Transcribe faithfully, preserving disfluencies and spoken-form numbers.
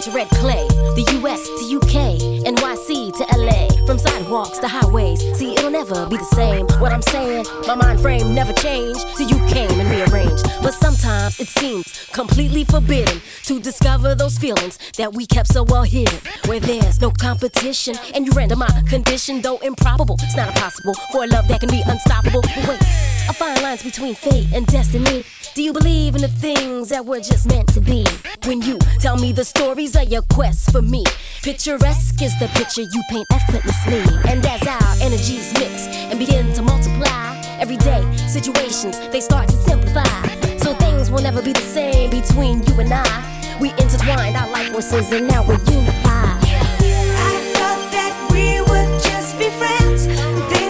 to red clay, the U S to U K, N Y C to L A, from sidewalks to highways. See, it'll never be the same. What I'm saying, my mind frame never changed till you came and rearranged. But sometimes it seems completely forbidden to discover those feelings that we kept so well hidden, where there's no competition and you render my condition, though improbable. It's not impossible for a love that can be unstoppable. But wait, I find lines between fate and destiny. Do you believe in the things that were just meant to be? When you tell me the stories of your quest for me, picturesque is the picture you paint effortlessly. And as our energies mix and begin to multiply, everyday situations, they start to simplify. So things will never be the same between you and I. We intertwined our life forces and now we're unified. I thought that we would just be friends. Then